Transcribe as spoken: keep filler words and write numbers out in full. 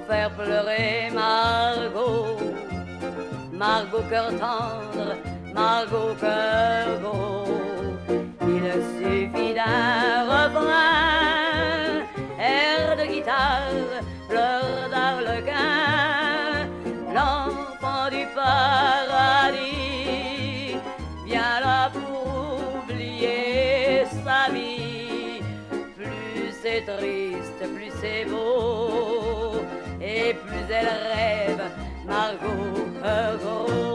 faire pleurer Margot, Margot cœur tendre, Margot cœur gros. Il suffit d'un refrain, air de guitare, pleurs d'arlequin, l'enfant du paradis vient là pour oublier sa vie. Plus c'est triste, plus c'est beau, et plus elle rêve, Margot cœur gros.